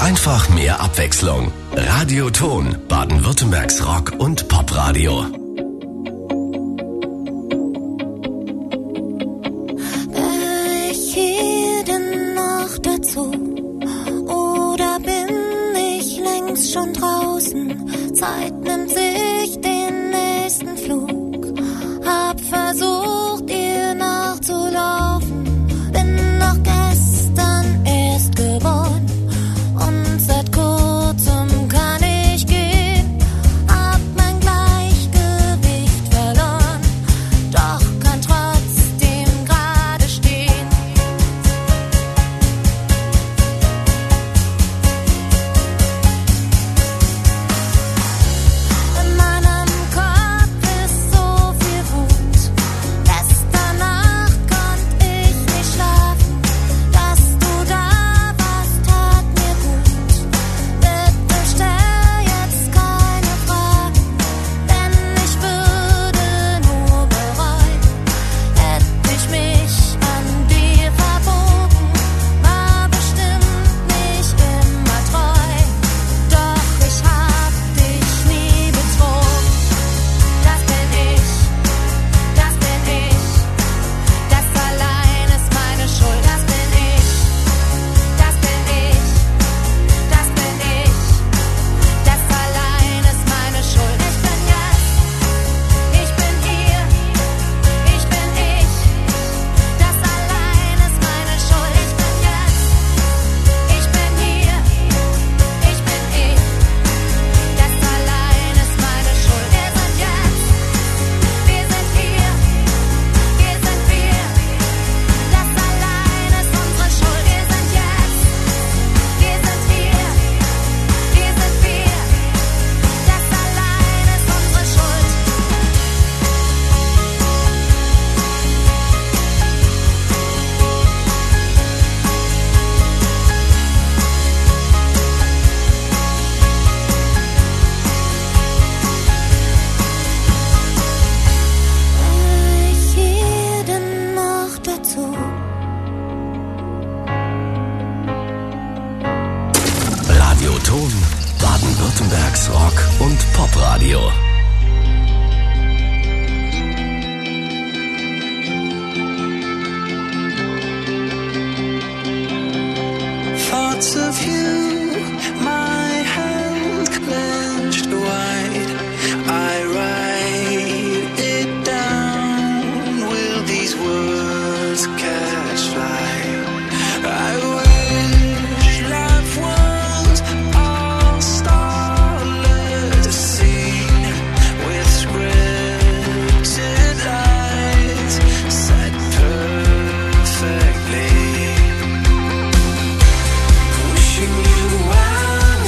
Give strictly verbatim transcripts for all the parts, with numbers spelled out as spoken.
Einfach mehr Abwechslung. Radioton, Baden-Württembergs Rock- und Popradio. Ich hier denn noch dazu? Oder bin ich längst schon draußen? Zeit nimmt sich den nächsten Flug. Hab versucht, ihr nachzulaufen. Bin noch gestern erst geboren. Und seit kurzem kann ich gehen. Hab mein Gleichgewicht verloren. Doch kann trotzdem gerade stehen. In meinem Kopf ist so viel Wut. Gestern Nacht konnte ich nicht schlafen. Dass du da warst, tat mir gut. Bitte stell jetzt keine Fragen, denn ich würde nur bereuen, hätte ich mich an dir verbogen. War bestimmt nicht immer treu, doch ich hab dich nie betrogen. Das bin ich, das bin ich, das allein ist meine Schuld. Das bin ich, das bin ich, das bin ich, das allein ist meine Schuld. Ich bin jetzt, ich bin hier, ich bin ich, das allein ist meine Schuld. Ich bin jetzt, ich bin hier, ich bin ich, das allein ist meine Schuld. Wir sind jetzt, wir sind hier, hier sind wir, das allein ist unsere Schuld. Wir sind jetzt, wir sind hier, hier sind wir, das allein ist unsere Schuld. Ich hier denn noch dazu? Radioton, Baden-Württembergs Rock- und Popradio. Thoughts of you, my hand clenched wide. I write it down. Will these words catch fire? I wish loved ones all starlit a scene with scripted lines set perfectly. Wishing you well.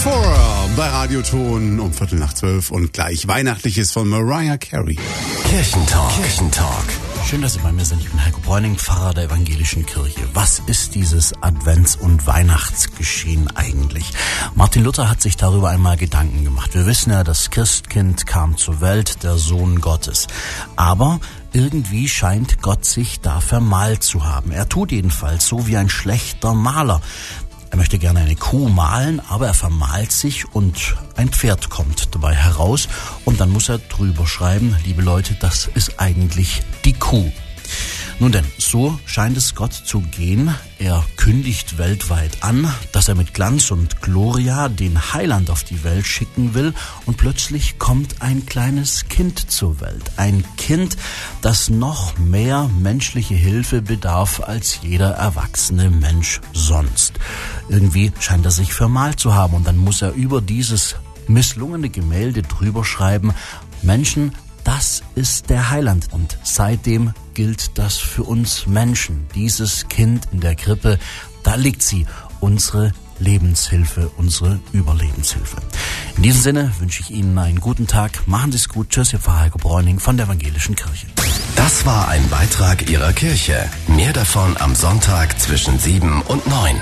Four bei Radioton um Viertel nach zwölf und gleich Weihnachtliches von Mariah Carey. Kirchentalk. Kirchentalk. Schön, dass Sie bei mir sind. Ich bin Heiko Bräuning, Pfarrer der Evangelischen Kirche. Was ist dieses Advents- und Weihnachtsgeschehen eigentlich? Martin Luther hat sich darüber einmal Gedanken gemacht. Wir wissen ja, das Christkind kam zur Welt, der Sohn Gottes. Aber irgendwie scheint Gott sich da vermalt zu haben. Er tut jedenfalls so wie ein schlechter Maler. Er möchte gerne eine Kuh malen, aber er vermalt sich und ein Pferd kommt dabei heraus und dann muss er drüber schreiben, liebe Leute, das ist eigentlich die Kuh. Nun denn, so scheint es Gott zu gehen. Er kündigt weltweit an, dass er mit Glanz und Gloria den Heiland auf die Welt schicken will und plötzlich kommt ein kleines Kind zur Welt. Ein Kind, das noch mehr menschliche Hilfe bedarf als jeder erwachsene Mensch sonst. Irgendwie scheint er sich vermalt zu haben und dann muss er über dieses misslungene Gemälde drüber schreiben, Menschen, das ist der Heiland. Und seitdem gilt das für uns Menschen. Dieses Kind in der Krippe, da liegt sie, unsere Lebenshilfe, unsere Überlebenshilfe. In diesem Sinne wünsche ich Ihnen einen guten Tag. Machen Sie es gut. Tschüss, Ihr Pfarrer Heiko Bräuning von der Evangelischen Kirche. Das war ein Beitrag Ihrer Kirche. Mehr davon am Sonntag zwischen sieben und neun.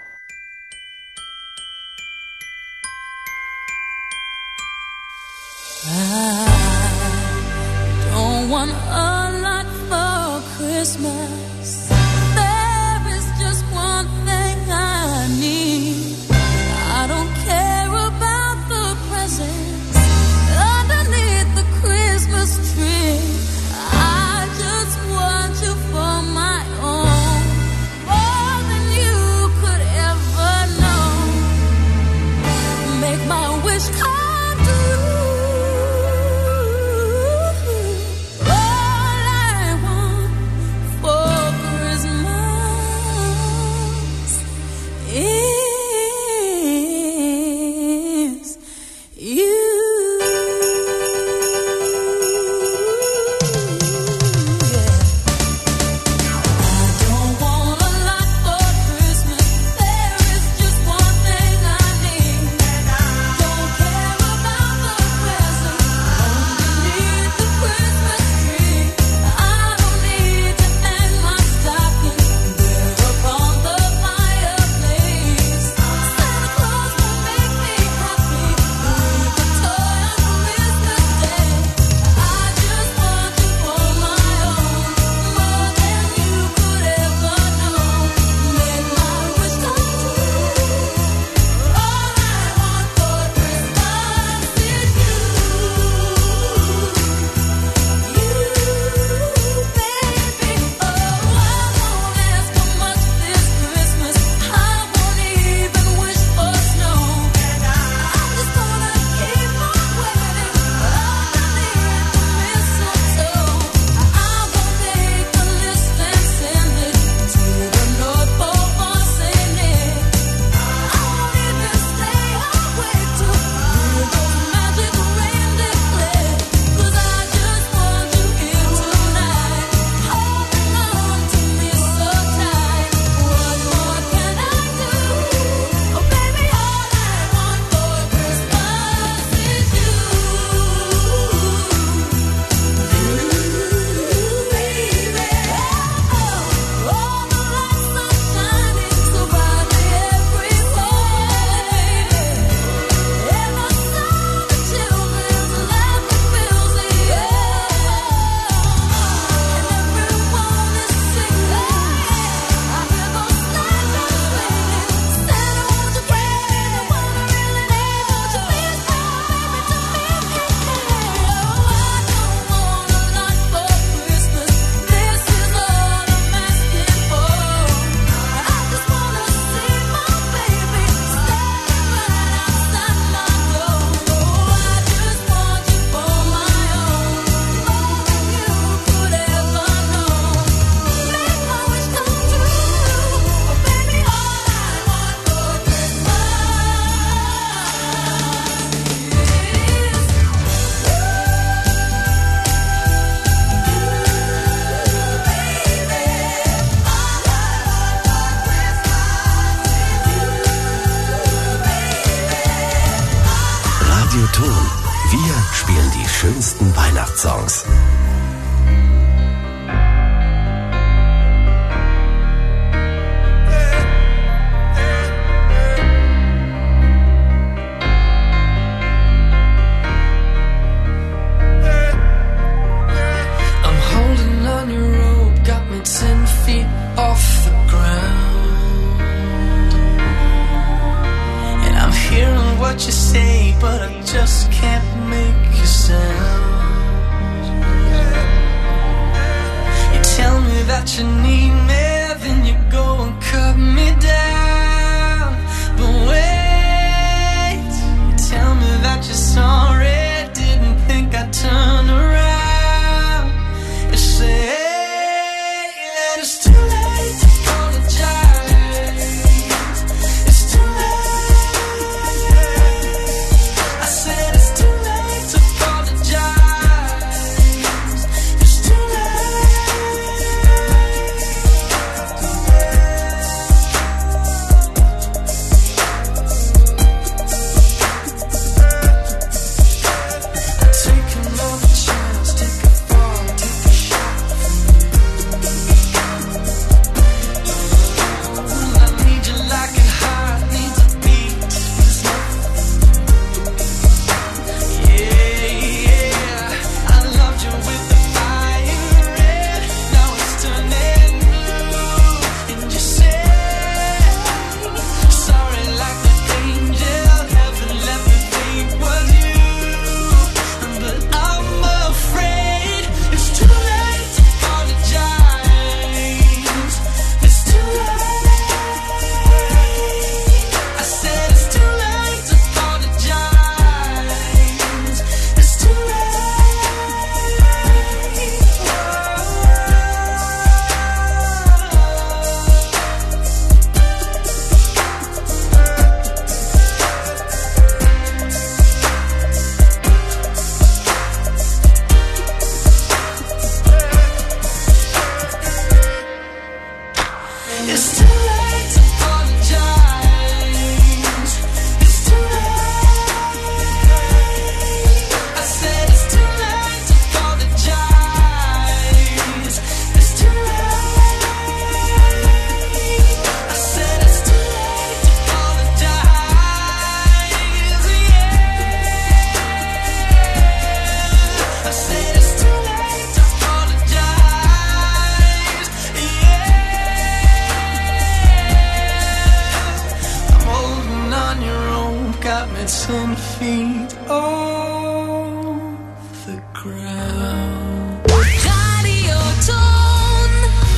Don't want a lot for Christmas. There is just one thing I need. I don't care about the presents underneath the Christmas tree. I just want you for my own, more than you could ever know. Make my wish come true. All I want for Christmas Wir spielen die schönsten Weihnachtssongs. I'm holding on your rope, got me ten feet off the ground. And I'm hearing what you say, but I just can't make a sound. You tell me that you need me, then you go and cut me down. But wait, you tell me that you're sorry, didn't think I'd turn around. You say that it's too late to apologize. It's too late. I said it's too late to apologize. It's too take another chance, take a fall, take a shot. I need you like a heart needs a beat. Yeah, yeah. I loved you with the fire red. Now it's turning blue. And you say sorry like an angel. Heaven let me think was you. But I'm afraid it's too late to apologize. It's too late. I said it's too late to apologize. It's too late. It's too late to apologize. It's too late. I said it's too late to apologize. It's too late. I said it's too late to apologize. Yeah. I said it's too late to apologize. Yeah. I'm holding on your rope, got me ten feet off the ground. Radio Ton.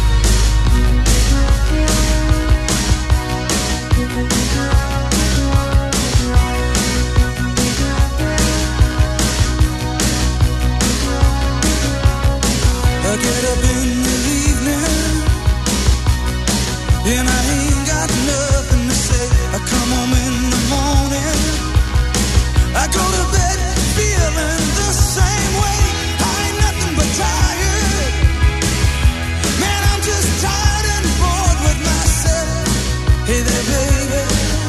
I get up in the evening and I ain't got nothing to say. I come home in the morning, I go to bed feeling the same way. I ain't nothing but tired. Man, I'm just tired and bored with myself. Hey there, baby,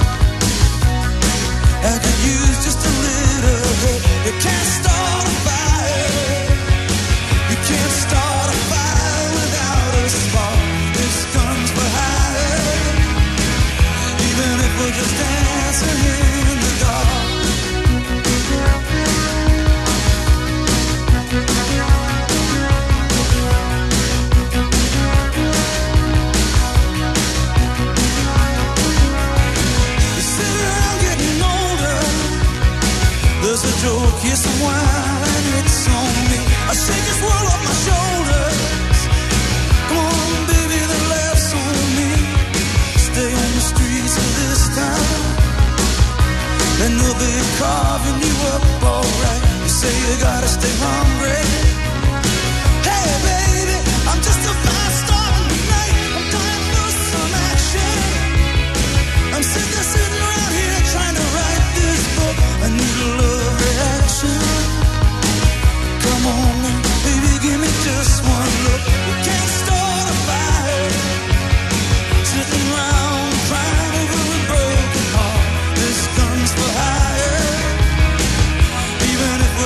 I could use just a little help. You can't start a fire. You can't start a fire without a spark. This gun's for hire. Even if we're just dancing in the dark. You sit around getting older. There's a joke, here's some wine, it's on me. I shake this world off my shoulders. Come on, baby, the laughs on me. Stay on the streets of this town, and they'll be carving you up alright. You say you gotta stay hungry. Hey, baby, I'm just a fast star tonight. I'm dying for some action. I'm sick of sitting around here trying to write this book. I need a love reaction. Come on, baby, give me just one look. You can't start a fire sitting around crying over a broken heart. This gun's for hire. Even if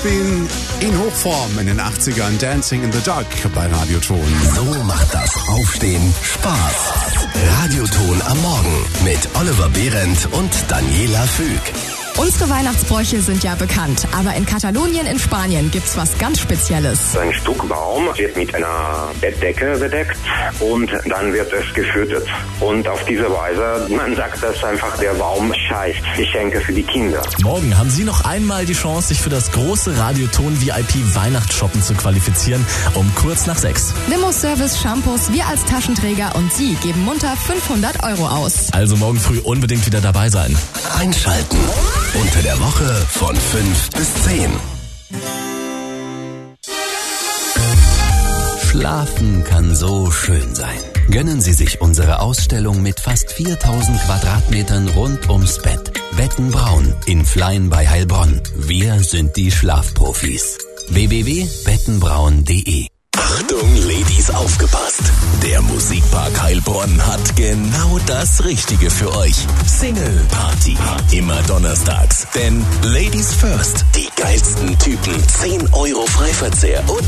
Springsteen in Hochform in den achtzigern, Dancing in the Dark bei Radioton. So macht das Aufstehen Spaß. Radioton am Morgen mit Oliver Behrendt und Daniela Füg. Unsere Weihnachtsbräuche sind ja bekannt, aber in Katalonien in Spanien gibt's was ganz Spezielles. Ein Stück Baum wird mit einer Bettdecke bedeckt und dann wird es gefüttert. Und auf diese Weise, man sagt das einfach, der Baum scheißt Geschenke für die Kinder. Morgen haben Sie noch einmal die Chance, sich für das große Radioton V I P Weihnachtsshoppen zu qualifizieren, um kurz nach sechs. Limo-Service, Shampoos, wir als Taschenträger und Sie geben munter fünfhundert Euro aus. Also morgen früh unbedingt wieder dabei sein. Einschalten. Unter der Woche von fünf bis zehn. Schlafen kann so schön sein. Gönnen Sie sich unsere Ausstellung mit fast viertausend Quadratmetern rund ums Bett. Bettenbraun in Flein bei Heilbronn. Wir sind die Schlafprofis. w w w punkt bettenbraun punkt d e. Achtung, Ladies, aufgepasst! Der Musikpark Heilbronn hat genau das Richtige für euch. Single Party. Immer donnerstags. Denn Ladies first. Die geilsten Typen. zehn Euro Freiverzehr und